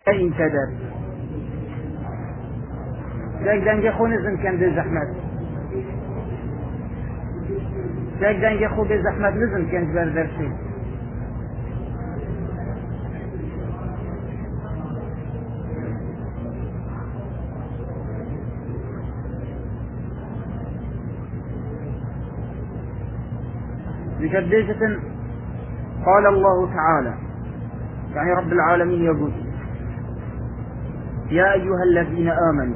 این کدر یک دنگ خو نزم کن به زحمت یک دنگ خو به زحمت نزم کن بردرشی لكديجة قال الله تعالى يعني رب العالمين يقول يا أيها الذين آمنوا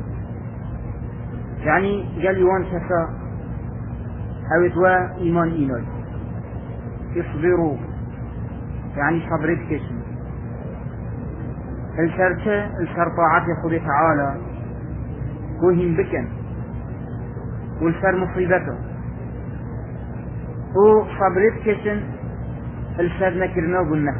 يعني قال يوان شفاء أو اتوا إيمان إيناي اصبروا يعني صبرت كشم الشرطاعات خذ تعالى وهم بكن والشر مصيبته هو صبرت كشن الشر نكرنا قلنا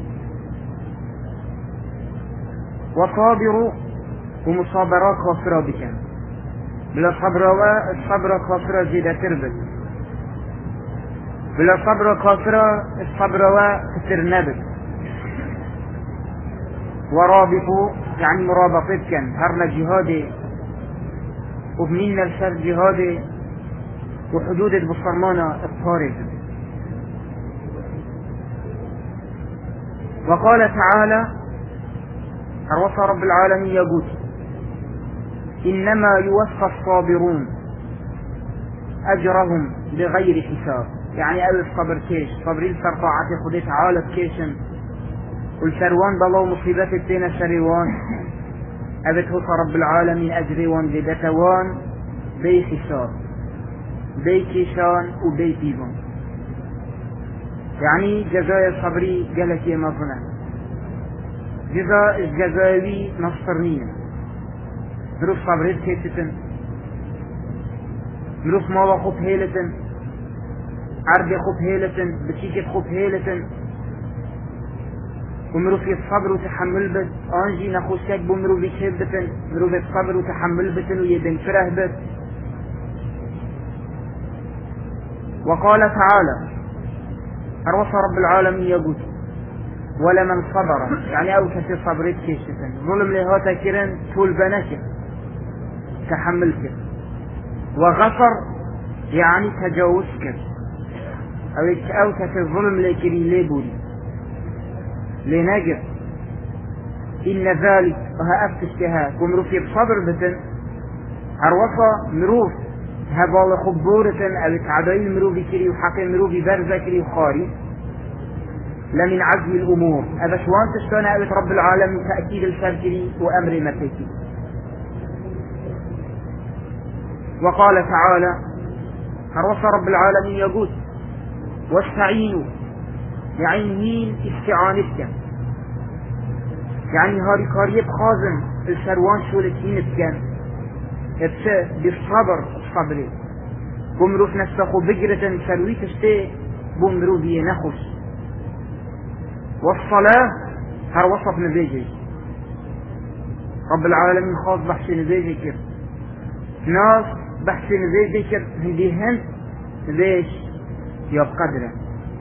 وصابروا ومصابرات خاسرة بكن بلا الصبر خاسرة جيدة تربت بلا صبر خاسرة الصبر كتر نبت ورابطوا يعني مرابطتك هرنا جهادي وبمنا الشر جهادي وحدود بصرمانة الطارق. وقال تعالى الوصى رب العالمين يقول إنما يوفى الصابرون أجرهم بغير حساب يعني أول صبر كيش صبرين سرطاعة خديت عالة كيشن والشروان بالله مصيبات التين الشروان أبته رب العالمين أجريوان لدتوان بي حساب بي كيشان وبي تيبان يعني جزاء الصبري قالت يا مظنة جزاء الجزاوي نصرنية مروف صبريت كيستن مروف مالا خوب هيلتن عرض خوب هيلتن بشيكت خوب هيلتن ومروف يتصبر وتحمل بت انجي نخوشك بمروف يشهبتن مروف يتصبر وتحمل بتن ويدن فره بت. وقال تعالى الوصى رب العالمين يقول ولمن صبر يعني او كثير صبرت كيشتن ظلم لهاتا كيرن طول بناك تحملك وغفر يعني تجاوزك او كثير ظلم لكري ليبولي لنجر إن ذلك وها أفتشتها ومروف يبصبر بتن الوصى مروف هبال خبورة أو تعدي المروف كري وحقي المروف برزة كري وخاري لمن عزم الأمور هذا شوان تشتون أو رب العالمين تأكيد الشركري وأمر مكتي. وقال تعالى الوصى رب العالمين يقول واستعينوا يعني مين استعانتك يعني هاري كاريب خازن الشروان شولتين بكان ابشاء بالصبر الصبري بمروف نفسه بقرة شروي تشتي بمروف ينخش والصلاة هر وصف نبيجي رب العالمين خاص بحشي نبيجي كيف ناس بحشي نبيجي كيف هندي هند ليش يبقدره.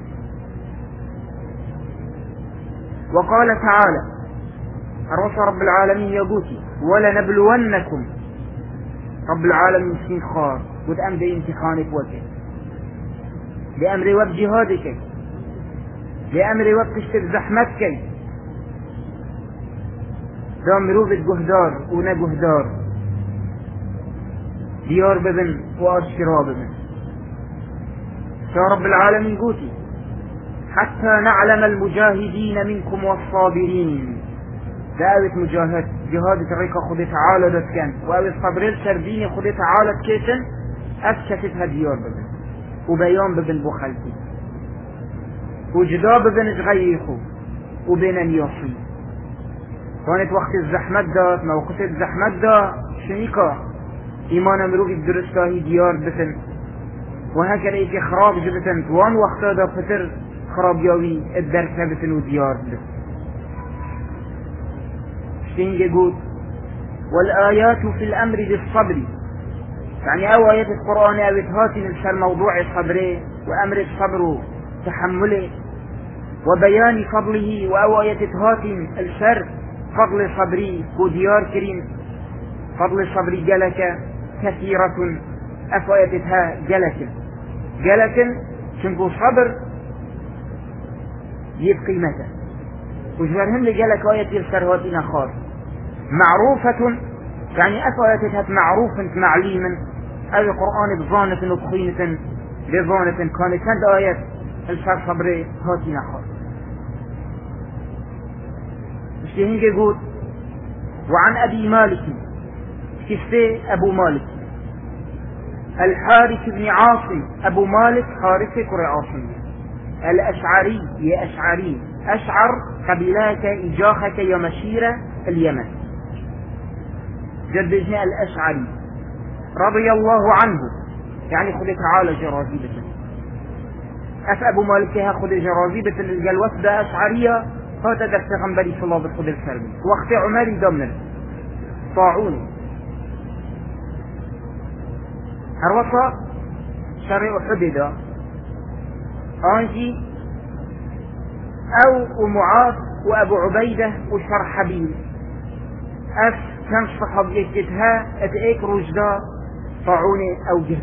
وقال تعالى الرسول رب العالمين يقول ولنبلونكم رب العالمين سين خار وتأم دي امتحانك وجه بأمر وب جهادك بأمر وب تشتب زحمتك دامرو بالجهدار ونجهدار ديار ببن وأشراب ببن يا رب العالمين قوتي حتى نعلم المجاهدين منكم والصابرين دعوة مجاهد جهاد طريقة خذ تعالى دتكن وأو الصبرين سردين خذ تعالى كيشن أفشتها ديار ببن وبيان ببن بخلتي وجدا ببن تغيخو وبين يوصي كانت وقت الزحمة دا موقف الزحمة دا شنيكا إيمان مروف الدرستاهي ديار ببن وهكذا إيكي خراب جبتن وان وقتا دا فتر خراب ياوي الدرسة بتن وديار بس شتين يقول والآيات في الأمر بالصبر يعني أو آيات القرآن أوتهاتي من شر موضوع الصبر وأمر الصبر تحمله وبيان فضله وأو آيات هاتي الشر فضل صبري وديار كريم فضل صبري جلك كثيرة أفايتها جلك شنكو صبر يبقي متى وجبرهم لجلك آية السرهاتين خاص معروفة يعني أفايتها معروف معليما أي قرآن بظانة وطخينة بظانة كانت هند آية السر صبري هاتين خاص مشتهين يقول وعن أبي مالك كسي أبو مالك الحارث بن عاصم أبو مالك حارث كر عاصم الأشعري يا أشعري أشعر قبيلك إجاخك يا مشيرة اليمن جدجنا الأشعري رضي الله عنه يعني خذ تعالى جرازيبة أبو مالك خذ جرازيبة الجلوس ده أشعرية هذا دفت غنبري صلى الله عليه وسلم وقت عمري دمنا طاعون هروسا شرع حدد أنجي أو معاذ وأبو عبيدة وشرحبيل كان صحاب يكتها أتأيك رجدا طاعون أو جهد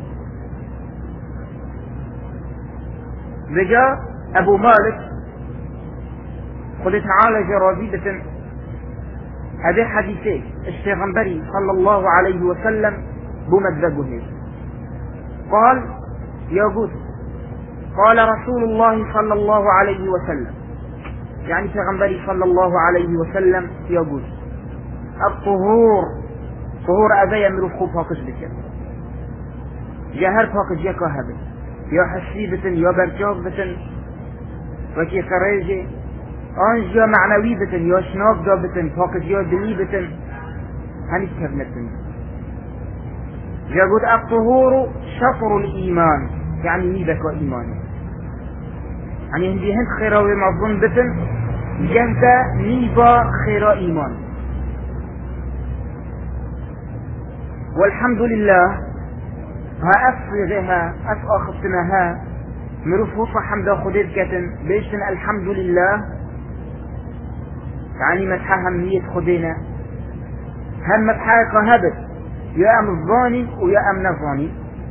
رجاء أبو مالك قل تعالى جرازيبة هذا حديثي الشيغنبري صلى الله عليه وسلم بمدبه قال يقول قال رسول الله صلى الله عليه وسلم يعني شيغنبري صلى الله عليه وسلم يقول الطهور طهور أبا يمرو فاقش بك جهر فاقش يكا هبل يا حسيبة يا برجاغبة وكي خريجي أنجا معنوية يا شناب دابة فاقش يا دليبة هني كبنة يقول الطهور شطر الإيمان يعني ميبك وإيمان يعني هندي هند خيراوي مظن بتن جهد ميبا خيرا إيمان والحمد لله ها أفرغها أفأخذناها مرفوصة حمد خديد كتن بيشتن الحمد لله يعني مدحها مية خدينا هم مدحها كهبت يا أم الظاني ويا أم نظاني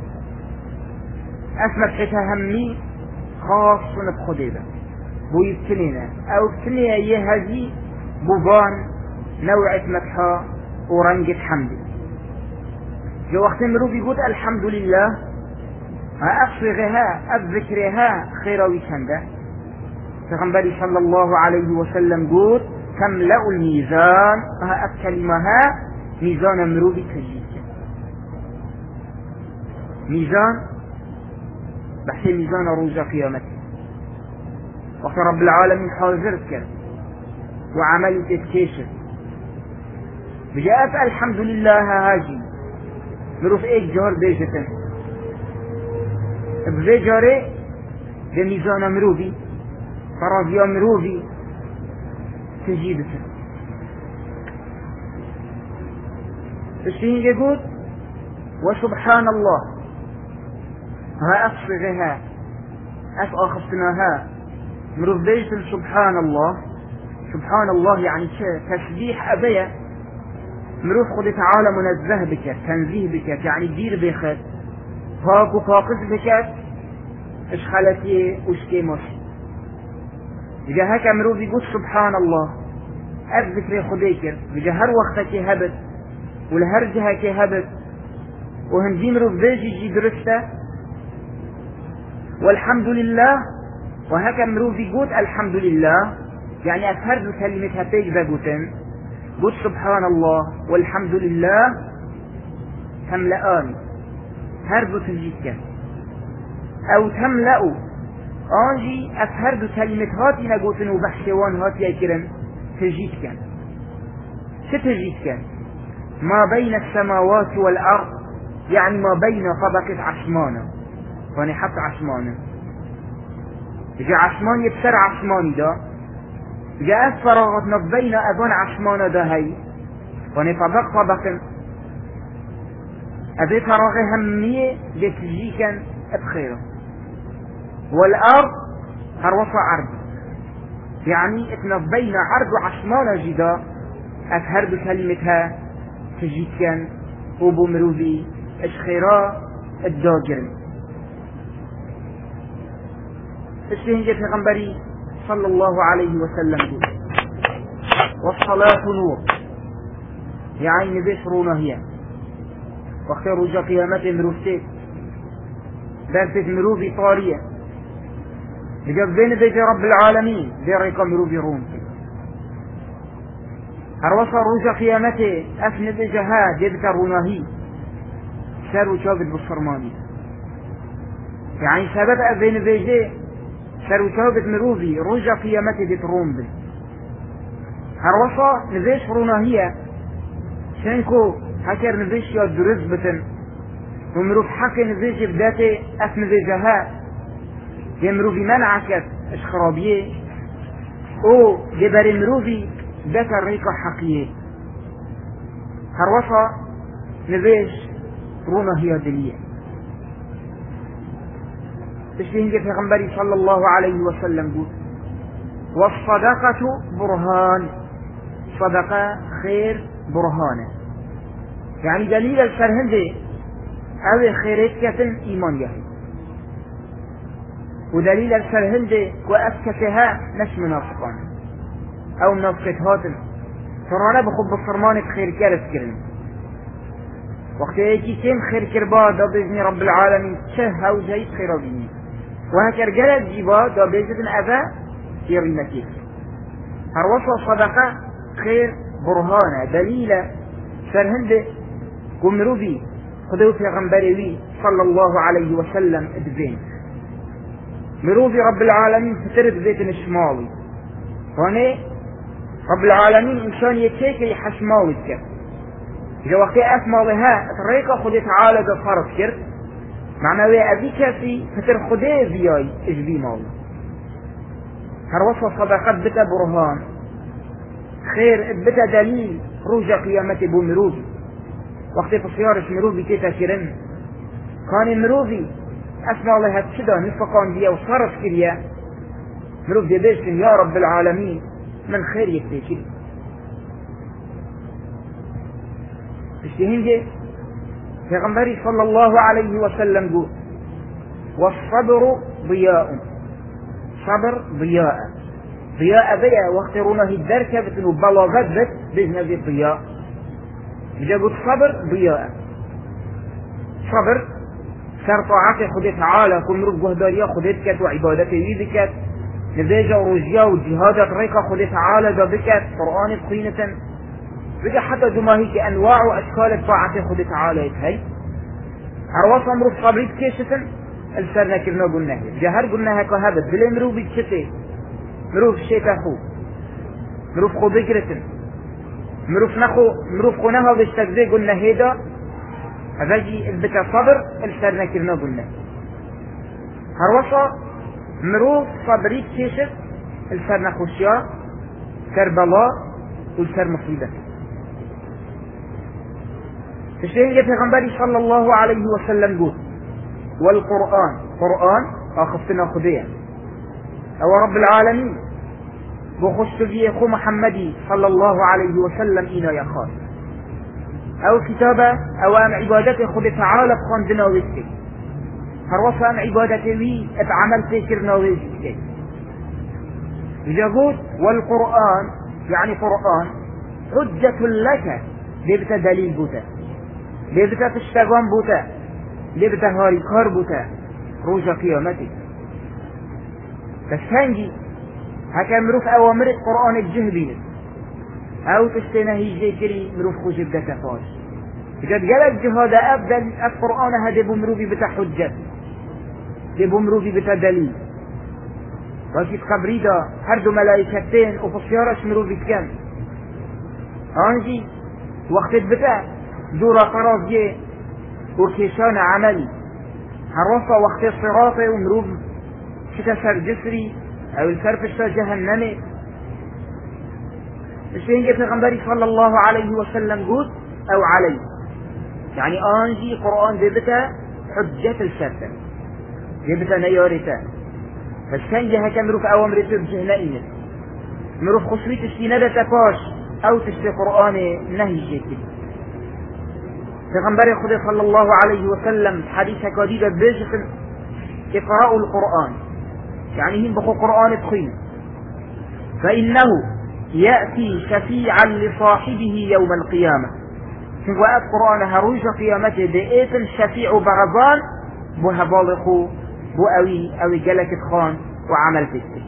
أسمى بحيثها همي خاص بخديدة بو يبتنينا أو بتنيا يهزي بوبان نوعة مدحها ورنجة حمدي في وقت مرو بيقول الحمد لله أفرغها أذكرها خير ويشنده فغنبري صلى الله عليه وسلم قول تملأ الميزان كلمها ميزان مرو بتجيك ميزان بحث ميزان روز قيامته وقت رب العالمين حاضرك وعمل تتكيشف بجاءت الحمد لله هاجي مروف ايك جار بيجتن بزي جاري بميزان مروبي فرازيا مروبي تجيبتن الشيء يقول وسبحان الله ها أصفغها أخذناها مروف بيجتن سبحان الله يعني تسبيح أبيا مروف خد تعالى منزه بك تنزيه بك يعني دير بخد فاق وفاقس بك اش خلتي وشكي مش بجا هكا مروف يقول سبحان الله الذكر خديكر بجا هر وقتك هبت والهر جهك هبت وهنجي مروف بيجي درسته والحمد لله وهكا مروف يقول الحمد لله يعني أفهر كلمة هتيج بقوتن قل سبحان الله والحمد لله تملأان هرب تجيك أو تملأ أنجي أفهرد كلمة هاتي نقوتن وبحشوان هاتي أكرن تجيك ستجيك ما بين السماوات والأرض يعني ما بين طبقة عشمانة يعني حتى عشمانة جاء عشمان يبسر عشماني دا جاءت فراغتنا بين أذن عشمان دهي ونطبق طبقا أبي فراغ همية لتجيكا بخيره والأرض هروسة عرض يعني اتنا بين عرض وعشمانة جدا أفهر بكلمتها تجيد كان وبو مروفي اشخيرا الداجرن اشتهن جاء في صلى الله عليه وسلم والصلاة نور يعني بشرونة هي وقت رجا قيامة مروفتك درست مروفي طارية بجاب بين بيت رب العالمين بيريقا مروفي رومتك هروصا رجا قيامته أفند جهاد يبتا روناهي شارو شابت بالصرماني يعني سبب أبين بيجي شارو شابت مروفي رجا قيامته بتروم بي هروصا نبيش روناهية شنكو حكر نبيش يا درز بتن ومروف حكي نبيش بداتي أفند جهاد يمروفي منعكت اشخرابيه او جبر مروفي ذكر ريكا حقيقي هروصا نبيش رونا هي دلية تشبهين في غنبري صلى الله عليه وسلم قول والصدقة برهان صدقة خير برهانة يعني دليل السرهندي او خيرات كتن ايمان يهي ودليل السرهندي وأسكتها نش منافقان او منافقتهاتن ترانا بخب الصرمان خير كارث كرن وقت يجي سيم خير كربا دا بإذن رب العالمين شه او جايد خير بيني وهكر جلد جيبا دا بإذن أذى في رمتك هروصة صدقة خير برهانة دليل سرهندي قمرو خذوا في غنبريوي صلى الله عليه وسلم ادبين مروفي رب العالمين فترد بيت الشمالي هنا رب العالمين إنسان يتشيك يحشمالي كر إذا وقت أسمالها طريقة خذي تعالى بفرض كر معنى وي أبي كافي فتر خذي بياي إجبي مالي هروصة صدقات بتا برهان خير بتا دليل روجة قيامة بو مروفي وقت تصيارش مروفي كيتا كرن كان مروفي أسمع الله هتشدا نفقان بيا وصرف كريا مروف دي بيشتن يا رب العالمين من خير يكتشف اشتهين دي في غنبري صلى الله عليه وسلم قول والصبر ضياء صبر ضياء ضياء بيا واخترونه الدركة بتنو بلاغات بس بإذن ذي الضياء بجابوا الصبر ضياء صبر سر طاعته خدت تعالى كل مرض جهداريا خدت كت وعبادته يذكت نزاجة ورجيا وجهادة طريقة خدت تعالى ذبكت قرآن قينة بقى حتى جماهيك أنواع وأشكال طاعته خدت تعالى هاي عرواص مروف صبريت كيشة السرنا كرنا قلنا جهر قلنا كهبت بلا مروف بكشته مروف شيتا خو مروف خو بكرة مروف خونها بشتكزي قلنا هيدا هذاجي البكا صبر السرنا كرنا قلنا هروصا مروف صبريت كيشت السرنا خوشيا كربلاء والسر مصيبة تشرين في غنبري صلى الله عليه وسلم قول والقرآن قرآن أخفتنا خذيا أو رب العالمين بخشت بي أخو محمدي صلى الله عليه وسلم إنا يخاف أو كتابة أو أم عبادته خذ تعالى بخندنا ويسكي هروصا أم عبادته وي اتعمل تكرنا ويسكي يقول والقرآن يعني قرآن حجة لك لبتا دليل بوتا لبتا تشتغان بوتا لبتا هاري كار بوتا روجا قيامتك تشتنجي هكا مروف أوامر القرآن الجهبين أو تشتنهي جيكري مروف خوشب دا تفاش إذا قالت جهاد أبدا القرآن هذا بمروفي بتا حجة بمروفي بتا دليل وفي قبري دا هردو ملايكتين وفصيارش مروفي كان أنجي وقت بتا دورا طراز جي وكيشان عملي هروفا وقت الصراطي ومروف شكسر جسري او الفرفشة جهنمي الشيء في غنبري صلى الله عليه وسلم قول او علي يعني انجي قرآن ديبتا حجة الشرطة ديبتا نيارتا فالشان جهة كمروف اوامرته بجهنائية مروف خصوصي تشتي ندى تباش او تشتي قرآن نهي شكل. پیغمبر خدا صلى الله عليه وسلم حديث كديدة بيجتن اقرأوا القرآن يعني هم بخو قرآن تخين فإنه يأتي شفيعا لصاحبه يوم القيامة. وقت قرآن هروج قيامته بإيت الشفيع برزان بو هبالخو بو أوي جلك خان وعمل فيه.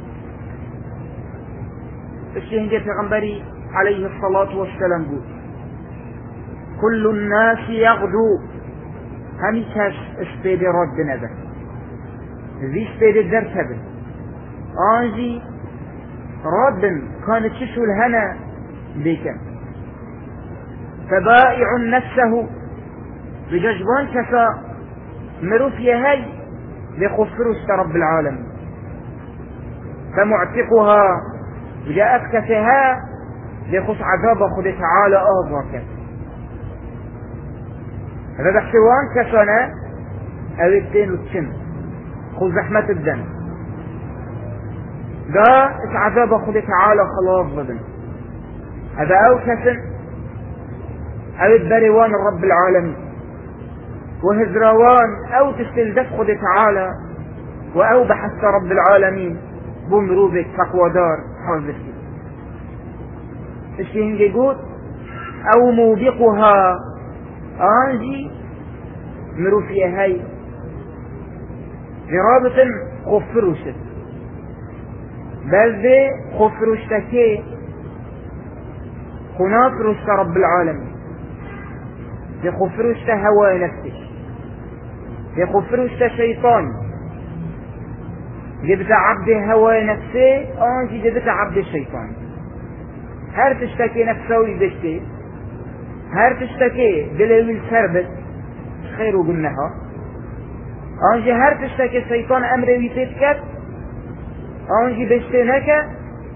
الشيء في غنبري عليه الصلاة والسلام قول كل الناس يغدو همي كاش اسبيد رد نبه ذي اسبيد الدرتبه آنجي رد كانت تشو الهنا بك فبائع نفسه بججبان كسا مروفيا هاي لخفرست رب العالمين فمعتقها جاءت كسها لخص عذاب خد تعالى أهضاك هذا بحسوان كسنا أو الدين والتشم خذ زحمة الدم دا عذاب خد تعالى خلاص بدن هذا أو كسن أو البريوان الرب العالمين وهزروان أو تستلدف خد تعالى وأو بحث رب العالمين بمروبك تقوى دار حاضرتي الشيء يقول أو موبقها آنجي مروفيا هاي برابط خفروشت بل ذي خفروشتكي هناك رشت رب العالمين ذي خفروشت هواء نفسك ذي خفروشت شيطان جبت عبد هواء نفسي آنجي جبت عبد الشيطان هر تشتكي نفسوي بشتي هر تشتكي دلوي السربت خير وقلناها آنجي هر تشتكي الشيطان أمري تتكت آنجي بشتنك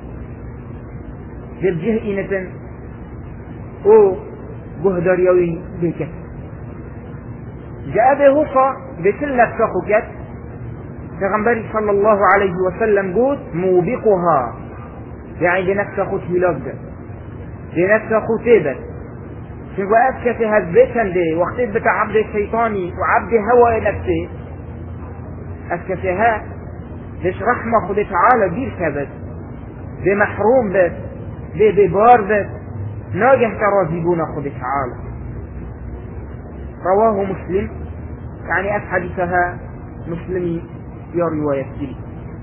جبجه إنتن او قهدر يوي بكت جاء بهوصة بكل فخكت پیغمبر صلى الله عليه وسلم قول موبقها يعني لنفس خو تهلاك لنفس خو تيبت شنو أفكت هذبتن دي وقتت بتاع عبد الشيطاني وعبد هوى نفسه أفكتها ليش رحمة خد تعالى دير كبت دي محروم بس دي ببار بس ناجه ترازيبون خد تعالى رواه مسلم يعني أفحدثها مسلمي يا رواية كتير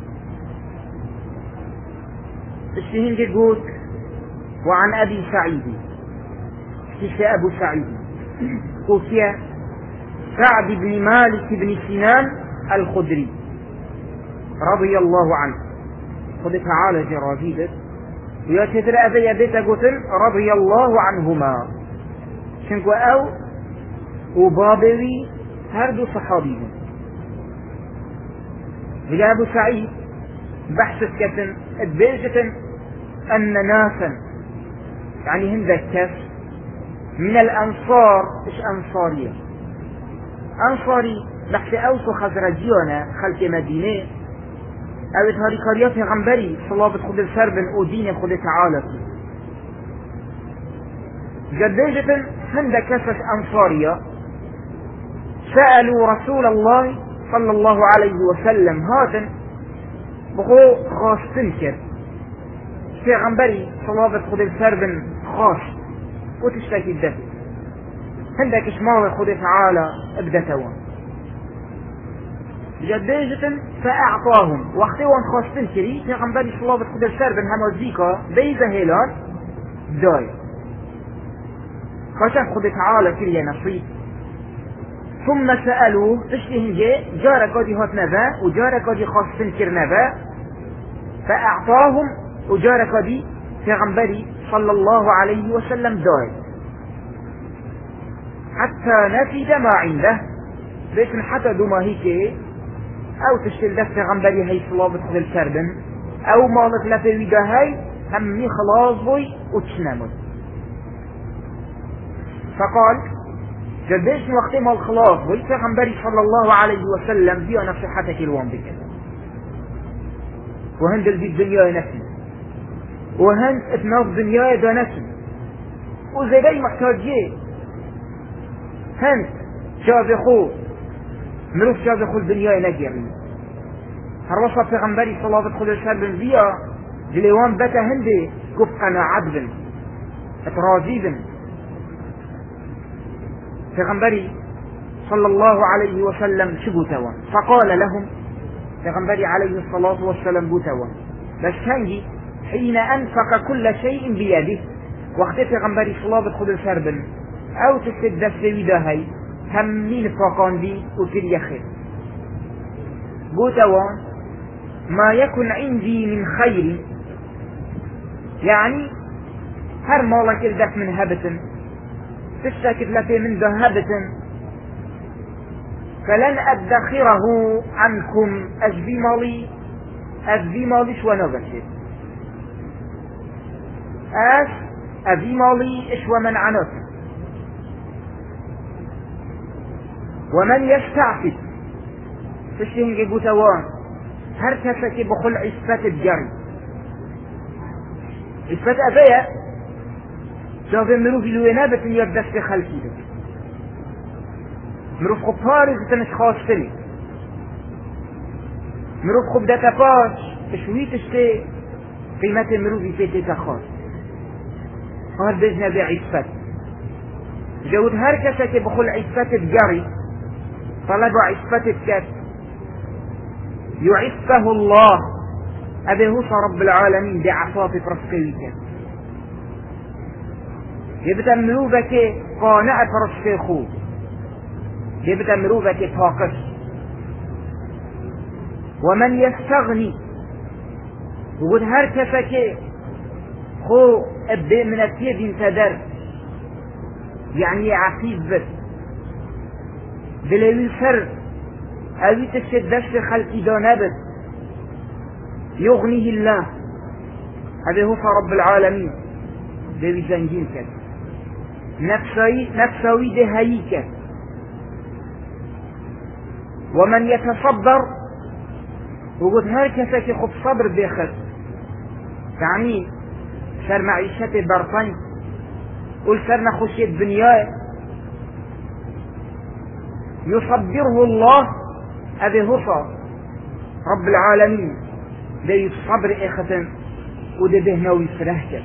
الشهين يقول وعن أبي سعيد كيف أبو سعيد قوتي سعد بن مالك بن سنان الخدري رضي الله عنه خذ تعالى جرازيدت ويتدر أبي أبيت قتل رضي الله عنهما شنكو أو وبابوي هردو صحابي إلى أبو سعيد بحثت كتن اتبيجة أن ناسا يعني هم ذكر من الأنصار إيش أنصارية أنصاري بحث أوسو خزرجيونا خلق مدينة أو إتهاري كاريات غنبري صلابة خد السربن أو دين خد تعالى جديجة هم ذكرت أنصارية سألوا رسول الله صلى الله عليه وسلم هاتن بقو خاص تنكر پیغمبری صلابت خود السربن خاص وتشتكي الدفع عندك اشمال خود تعالى ابدتوان جديجة فأعطاهم وقتوان خاص تنكري پیغمبری صلابت خود السربن همازيكا بيزا هيلان داي خاشف خود تعالى كريا نصيب ثم سألوه تشتهن جارة قادي هات نبا وجارة قادي خاص تنكر نبا فأعطاهم وجارة قادي پیغمبری صلى الله عليه وسلم داي حتى نفد ما عنده لكن حتى دوما هيك او تشتل دف پیغمبری هاي صلابت خذ الكردن او مالك لفي ويدا هاي همي خلاص بوي وتشنمت فقال جديش وقت ما الخلاص بوي پیغمبری صلى الله عليه وسلم بيا نصيحتك الوان بك وهندل بالدنيا نفسي وهن اتناف دنيا دانتن وزيدي محتاجيه هن شابخو مروف شابخو الدنيا نجري هروصة پیغمبری صلى الله عليه وسلم بیا دليوان بتا هندي قف قناعت بن اتراضي بن پیغمبری صلى الله عليه وسلم شبوتوا فقال لهم پیغمبری عليه الصلاة والسلام بوتوا بس هنجي حين أنفق كل شيء بيده وقت پیغمبری صلى الله عليه وسلم او تستدف بيده هاي همين فاقان دي وكل يخير بوتوا ما يكن عندي من خير يعني هر مالك الدف من هبتن تشتكت لفي من ذهبتن فلن أدخره عنكم أجبي مالي شو نبشر أبي مالي إشوى من عنوت ومن يستعفف تشتهن جبوتوان هر كسك بخل عفة الجري عفة أبايا شاف مروف الوينابة يبدأ في خلقي ده مروف خب فارز تنش خاصتني مروف خب ده تفاش شوية تشتي قيمة مروف يفيتي تخاص هر بجنا بعفة جود هر كسك بخل عفة الجري طلب عفة الكات يعفه الله أبي هو رب العالمين بعفاف رفقه يبدأ مروفك قانعة رفقه يبدأ مروفك طاقش ومن يستغني يقول هر كفك خو ابدأ من التيد انتدر يعني عفيف بس بلوي سر اوي تشدش خلقي دانبت يغنيه الله هذا هو رب العالمين بوي زنجين كد نفسوي ده هيك ومن يتصبر وقد هركسك خب صبر بيخد يعني سر معيشة برطن قل سر نخشية دنياه يصبره الله أبي هصى رب العالمين ده الصبر إختا وده بهنوي فرهك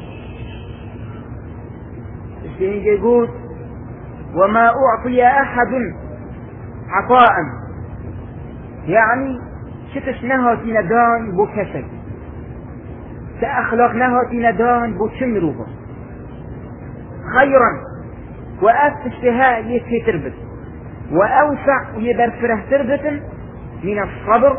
الشيء يقول وما أعطي أحد عطاء يعني شتش نهاتي ندان بو كسك تأخلاق نهاتي ندان بو شمروفا خيرا وأفتشتها يتكي تربت وأوسع يبرفره تربة من الصبر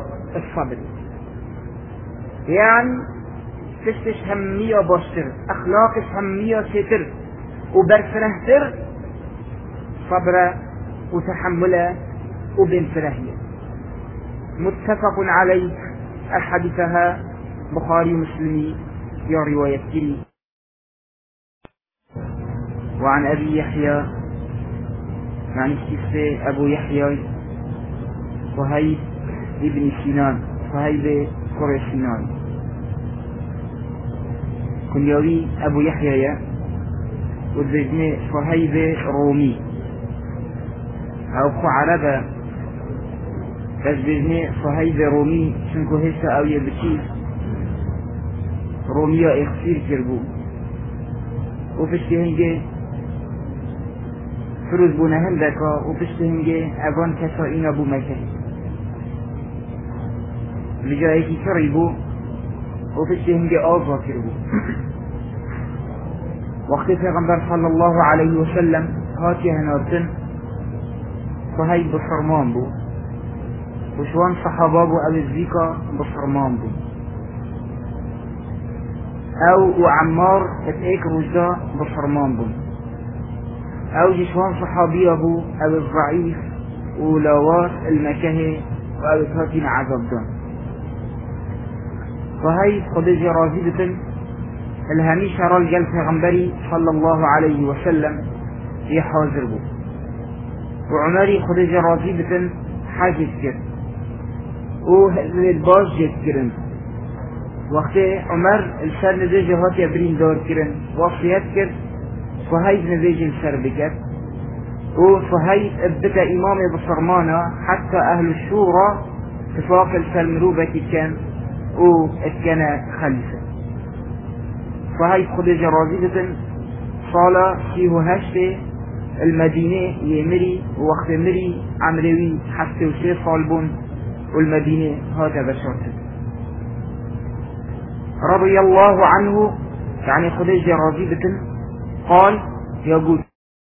يعني تشتش همية باشتر أخلاقش همية ستر وبرفره تر صبر وتحمل وبنفرهية متفق عليه الحديثها بخاري مسلمي يا رواية كري. وعن أبي يحيى يعني الشيخ أبو يحيى صهيب ابن سنان صهيب قرى سنان كن يوي أبو يحيى وذجن صهيب رومي أو خو عربة تجبرني صهيب رومي شنكو هسا أو يبتشي روميا اخسير كربو وفشتهنجي فروز بونه هندكا وفشتهنجي اغان كسائين ابو مكه لجايكي كريبو وفشتهنجي آزا كربو وقت پیغمبر صلى الله عليه وسلم هاتي هناتن صهيب بصرمان بو وشوان صحابابو او الزيكا بصرمان بو او وعمار اتاك رجدا بصرمان بو او جشوان صحابي ابو او الضعيف ولاوات المكه او اتهاتين عذاب دان فهي خديجة رازيدة الهميشة رجل پیغمبري صلى الله عليه وسلم في حاضر بو وعمري خديجة رازيدة حاجز كر وهذا الباش جد كرن وقت عمر السر نزيج هاتي برين دار كرن وصيات كر صهيب نزيج السر بكر وصهيب ابتدى إمام بصرمانة حتى أهل الشورى اتفاق السر مروبة كان واتكان خليفة صهيب خديجة رازيبة صالة فيه هشت المدينة يمري ووقت مري عمروي حتى وشي صالبون والمدينة هذا بشرته رضي الله عنه يعني خديجة رازيبة قال يقول